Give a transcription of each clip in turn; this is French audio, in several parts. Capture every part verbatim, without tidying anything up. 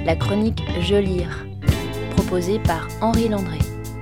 la chronique Je lire, proposée par Henri Landré.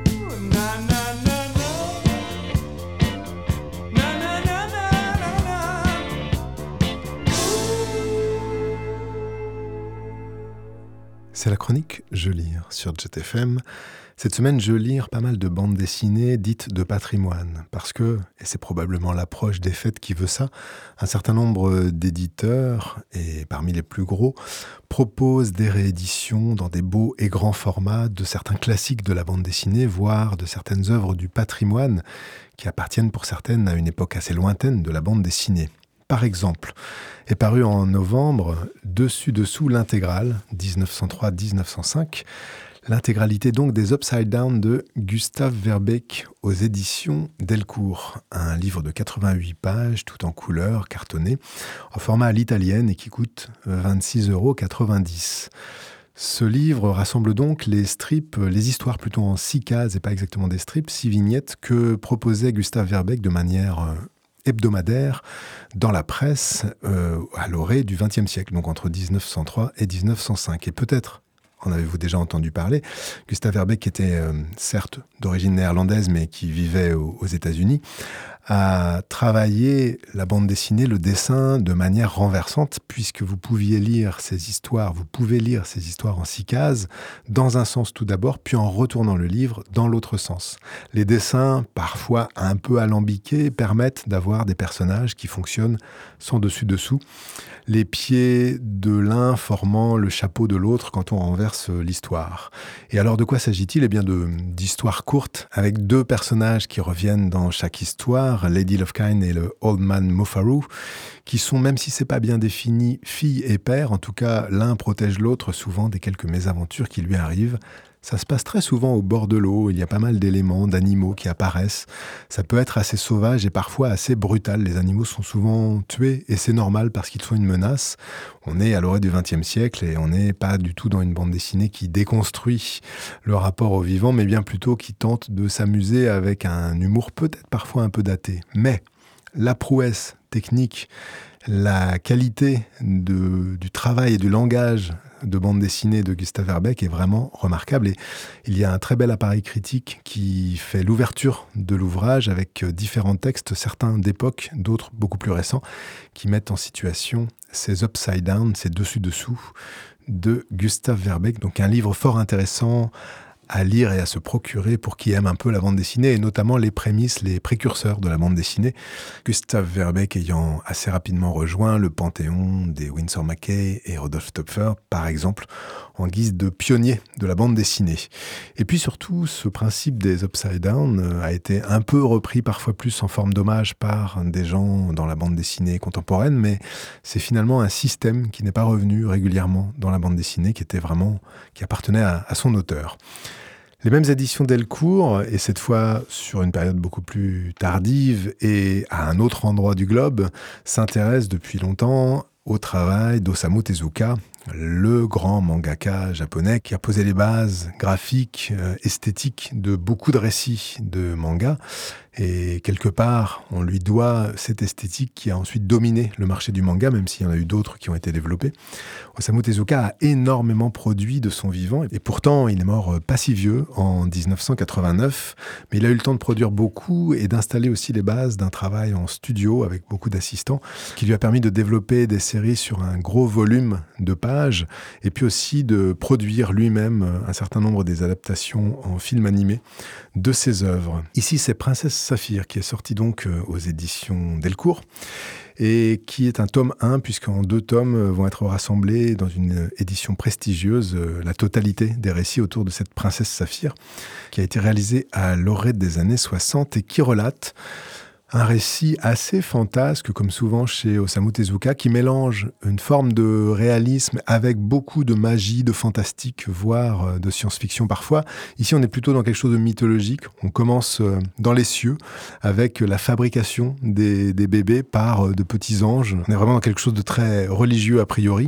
C'est la chronique Je lire sur Jet F M. Cette semaine, je lire pas mal de bandes dessinées dites de patrimoine. Parce que, et c'est probablement l'approche des fêtes qui veut ça, un certain nombre d'éditeurs, et parmi les plus gros, proposent des rééditions dans des beaux et grands formats de certains classiques de la bande dessinée, voire de certaines œuvres du patrimoine qui appartiennent pour certaines à une époque assez lointaine de la bande dessinée. Par exemple, est paru en novembre, dessus-dessous l'intégrale, dix-neuf cent trois à dix-neuf cent cinq, l'intégralité donc des Upside Down de Gustave Verbeek aux éditions Delcourt. Un livre de quatre-vingt-huit pages, tout en couleur, cartonné, en format à l'italienne et qui coûte vingt-six euros quatre-vingt-dix. Ce livre rassemble donc les strips, les histoires plutôt en six cases et pas exactement des strips, six vignettes que proposait Gustave Verbeek de manière euh, hebdomadaire dans la presse euh, à l'orée du vingtième siècle, donc entre dix-neuf cent trois et dix-neuf cent cinq. Et peut-être en avez-vous déjà entendu parler. Gustave Verbeek était euh, certes d'origine néerlandaise, mais qui vivait aux, aux États-Unis, a travaillé la bande dessinée, le dessin de manière renversante, puisque vous pouviez lire ces histoires, vous pouvez lire ces histoires en six cases, dans un sens tout d'abord, puis en retournant le livre dans l'autre sens. Les dessins, parfois un peu alambiqués, permettent d'avoir des personnages qui fonctionnent sans dessus-dessous, les pieds de l'un formant le chapeau de l'autre quand on renverse l'histoire. Et alors de quoi s'agit-il ? Eh bien de, d'histoires courtes, avec deux personnages qui reviennent dans chaque histoire, Lady Lovekind et le Old Man Moufarou, qui sont, même si c'est pas bien défini, fille et père, en tout cas l'un protège l'autre souvent des quelques mésaventures qui lui arrivent. Ça se passe très souvent au bord de l'eau, il y a pas mal d'éléments, d'animaux qui apparaissent. Ça peut être assez sauvage et parfois assez brutal. Les animaux sont souvent tués et c'est normal parce qu'ils sont une menace. On est à l'orée du vingtième siècle et on n'est pas du tout dans une bande dessinée qui déconstruit le rapport au vivant, mais bien plutôt qui tente de s'amuser avec un humour peut-être parfois un peu daté. Mais la prouesse technique, la qualité de, du travail et du langage de bande dessinée de Gustave Verbeek est vraiment remarquable. Et il y a un très bel appareil critique qui fait l'ouverture de l'ouvrage avec différents textes, certains d'époque, d'autres beaucoup plus récents, qui mettent en situation ces upside down, ces dessus-dessous de Gustave Verbeek. Donc un livre fort intéressant à lire et à se procurer pour qui aime un peu la bande dessinée, et notamment les prémices, les précurseurs de la bande dessinée. Gustave Verbeek ayant assez rapidement rejoint le panthéon des Winsor McCay et Rudolf Töpfer, par exemple, en guise de pionnier de la bande dessinée. Et puis surtout, ce principe des Upside Down a été un peu repris, parfois plus en forme d'hommage par des gens dans la bande dessinée contemporaine, mais c'est finalement un système qui n'est pas revenu régulièrement dans la bande dessinée, qui était vraiment, qui appartenait à, à son auteur. Les mêmes éditions Delcourt, et cette fois sur une période beaucoup plus tardive et à un autre endroit du globe, s'intéressent depuis longtemps au travail d'Osamu Tezuka, le grand mangaka japonais qui a posé les bases graphiques, euh, esthétiques de beaucoup de récits de manga. Et quelque part, on lui doit cette esthétique qui a ensuite dominé le marché du manga, même s'il y en a eu d'autres qui ont été développés. Osamu Tezuka a énormément produit de son vivant, et pourtant il est mort pas si vieux, en dix-neuf cent quatre-vingt-neuf, mais il a eu le temps de produire beaucoup et d'installer aussi les bases d'un travail en studio avec beaucoup d'assistants, qui lui a permis de développer des séries sur un gros volume de pages, et puis aussi de produire lui-même un certain nombre des adaptations en film animé de ses œuvres. Ici, c'est Princesse Saphir, qui est sorti donc aux éditions Delcourt, et qui est un tome un, puisqu'en deux tomes vont être rassemblés dans une édition prestigieuse la totalité des récits autour de cette Princesse Saphir, qui a été réalisée à l'orée des années soixante et qui relate un récit assez fantasque, comme souvent chez Osamu Tezuka, qui mélange une forme de réalisme avec beaucoup de magie, de fantastique, voire de science-fiction parfois. Ici, on est plutôt dans quelque chose de mythologique. On commence dans les cieux avec la fabrication des, des bébés par de petits anges. On est vraiment dans quelque chose de très religieux a priori.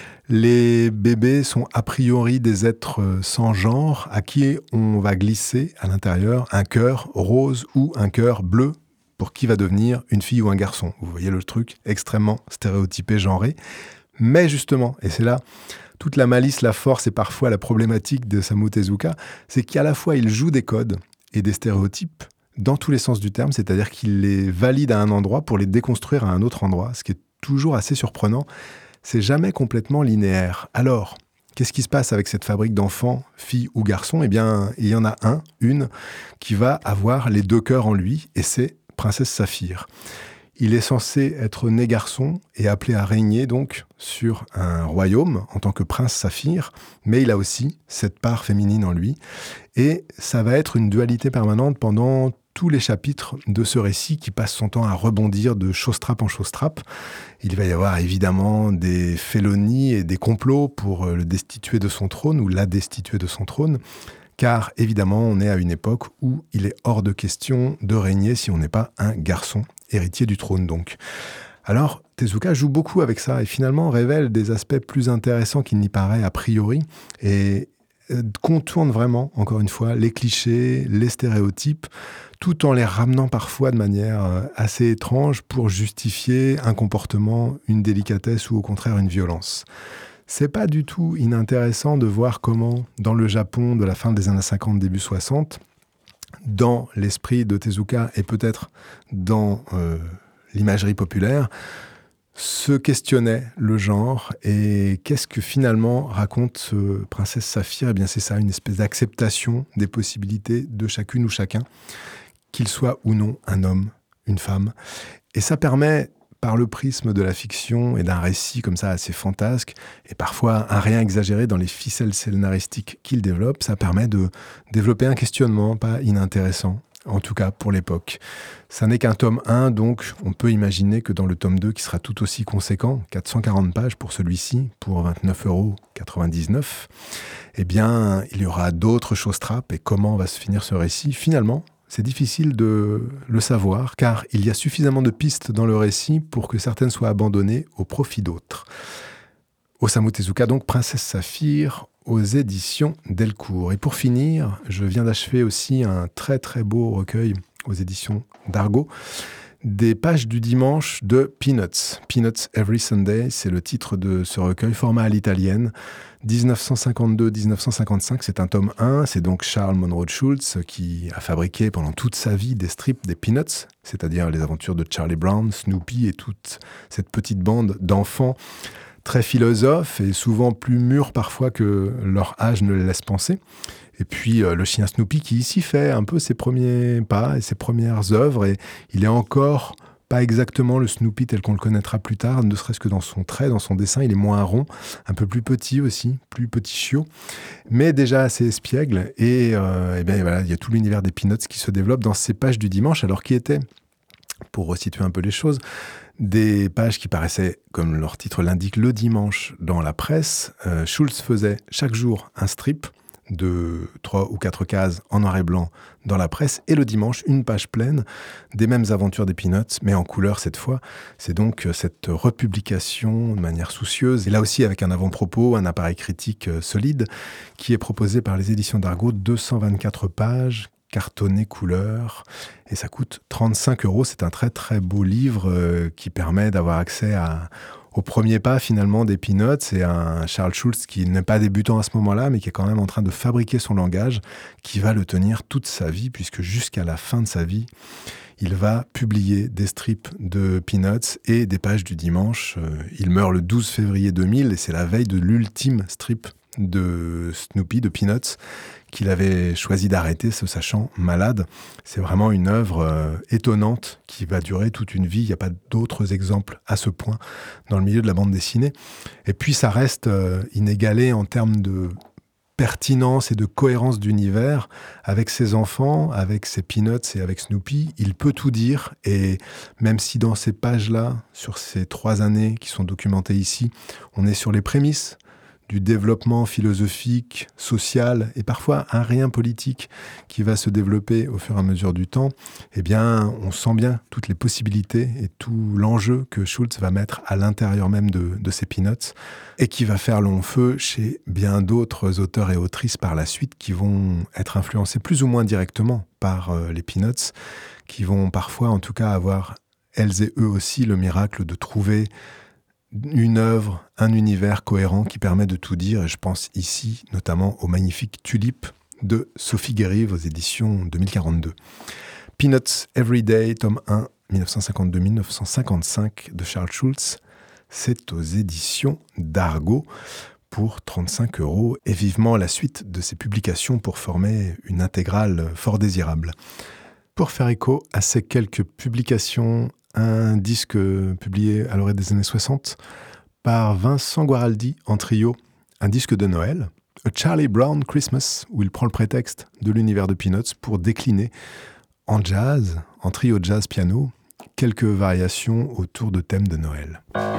Les bébés sont a priori des êtres sans genre à qui on va glisser à l'intérieur un cœur rose ou un cœur bleu, pour qui va devenir une fille ou un garçon. Vous voyez le truc extrêmement stéréotypé, genré. Mais justement, et c'est là toute la malice, la force et parfois la problématique de Osamu Tezuka, c'est qu'à la fois il joue des codes et des stéréotypes dans tous les sens du terme, c'est-à-dire qu'il les valide à un endroit pour les déconstruire à un autre endroit, ce qui est toujours assez surprenant. C'est jamais complètement linéaire. Alors, qu'est-ce qui se passe avec cette fabrique d'enfants, filles ou garçons ? Eh bien, il y en a un, une, qui va avoir les deux cœurs en lui, et c'est Princesse Saphir. Il est censé être né garçon et appelé à régner donc sur un royaume en tant que prince Saphir, mais il a aussi cette part féminine en lui. Et ça va être une dualité permanente pendant tous les chapitres de ce récit qui passe son temps à rebondir de chausse-trappe en chausse-trappe. Il va y avoir évidemment des félonies et des complots pour le destituer de son trône ou la destituer de son trône, car évidemment on est à une époque où il est hors de question de régner si on n'est pas un garçon, héritier du trône donc. Alors Tezuka joue beaucoup avec ça et finalement révèle des aspects plus intéressants qu'il n'y paraît a priori et contourne vraiment, encore une fois, les clichés, les stéréotypes, tout en les ramenant parfois de manière assez étrange pour justifier un comportement, une délicatesse ou au contraire une violence. C'est pas du tout inintéressant de voir comment, dans le Japon de la fin des années cinquante, début soixante, dans l'esprit de Tezuka et peut-être dans euh, l'imagerie populaire, se questionnait le genre et qu'est-ce que finalement raconte euh, Princesse Saphir ? Eh bien c'est ça, une espèce d'acceptation des possibilités de chacune ou chacun, qu'il soit ou non un homme, une femme. Et ça permet, par le prisme de la fiction et d'un récit comme ça assez fantasque, et parfois un rien exagéré dans les ficelles scénaristiques qu'il développe, ça permet de développer un questionnement pas inintéressant, en tout cas pour l'époque. Ça n'est qu'un tome un, donc on peut imaginer que dans le tome deux, qui sera tout aussi conséquent, quatre cent quarante pages pour celui-ci, pour vingt-neuf euros quatre-vingt-dix-neuf, eh bien, il y aura d'autres chausse-trappes. Et comment va se finir ce récit ? Finalement, c'est difficile de le savoir, car il y a suffisamment de pistes dans le récit pour que certaines soient abandonnées au profit d'autres. Osamu Tezuka, donc Princesse Saphir, aux éditions Delcourt. Et pour finir, je viens d'achever aussi un très très beau recueil aux éditions d'Argo, des pages du dimanche de Peanuts. Peanuts Every Sunday, c'est le titre de ce recueil, format à l'italienne, dix-neuf cent cinquante-deux à dix-neuf cent cinquante-cinq, c'est un tome un, c'est donc Charles Monroe Schulz qui a fabriqué pendant toute sa vie des strips des Peanuts, c'est-à-dire les aventures de Charlie Brown, Snoopy et toute cette petite bande d'enfants très philosophes et souvent plus mûrs parfois que leur âge ne les laisse penser. Et puis euh, le chien Snoopy qui ici fait un peu ses premiers pas et ses premières œuvres, et il est encore pas exactement le Snoopy tel qu'on le connaîtra plus tard, ne serait-ce que dans son trait, dans son dessin, il est moins rond, un peu plus petit aussi, plus petit chiot, mais déjà assez espiègle. Et, euh, et bien voilà, il y a tout l'univers des Peanuts qui se développe dans ces pages du dimanche, alors qui étaient, pour resituer un peu les choses, des pages qui paraissaient, comme leur titre l'indique, le dimanche dans la presse. Euh, Schulz faisait chaque jour un strip de trois ou quatre cases en noir et blanc dans la presse, et le dimanche, une page pleine des mêmes aventures des Peanuts, mais en couleur cette fois. C'est donc cette republication de manière soucieuse, et là aussi avec un avant-propos, un appareil critique solide, qui est proposé par les éditions d'Argo, deux cent vingt-quatre pages, cartonné couleur, et ça coûte trente-cinq euros. C'est un très très beau livre euh, qui permet d'avoir accès à, au premier pas finalement des Peanuts. C'est un Charles Schulz qui n'est pas débutant à ce moment-là, mais qui est quand même en train de fabriquer son langage, qui va le tenir toute sa vie, puisque jusqu'à la fin de sa vie, il va publier des strips de Peanuts et des pages du dimanche. Euh, il meurt le douze février deux mille, et c'est la veille de l'ultime strip de Snoopy, de Peanuts, qu'il avait choisi d'arrêter, se sachant malade. C'est vraiment une œuvre euh, étonnante qui va durer toute une vie. Il n'y a pas d'autres exemples à ce point dans le milieu de la bande dessinée. Et puis ça reste euh, inégalé en termes de pertinence et de cohérence d'univers avec ses enfants, avec ses Peanuts et avec Snoopy. Il peut tout dire, et même si dans ces pages-là, sur ces trois années qui sont documentées ici, on est sur les prémices du développement philosophique, social et parfois un rien politique qui va se développer au fur et à mesure du temps, eh bien, on sent bien toutes les possibilités et tout l'enjeu que Schulz va mettre à l'intérieur même de, de ces Peanuts, et qui va faire long feu chez bien d'autres auteurs et autrices par la suite qui vont être influencés plus ou moins directement par euh, les Peanuts, qui vont parfois en tout cas avoir, elles et eux aussi, le miracle de trouver Une œuvre, un univers cohérent qui permet de tout dire, et je pense ici notamment au magnifique Tulipe de Sophie Guérive aux éditions deux mille quarante-deux. Peanuts Everyday, tome un, dix-neuf cent cinquante-deux à dix-neuf cent cinquante-cinq de Charles Schulz. C'est aux éditions d'Argo pour trente-cinq euros et vivement la suite de ces publications pour former une intégrale fort désirable. Pour faire écho à ces quelques publications, un disque publié à l'orée des années soixante par Vincent Guaraldi en trio, un disque de Noël, A Charlie Brown Christmas, où il prend le prétexte de l'univers de Peanuts pour décliner en jazz, en trio jazz piano, quelques variations autour de thèmes de Noël.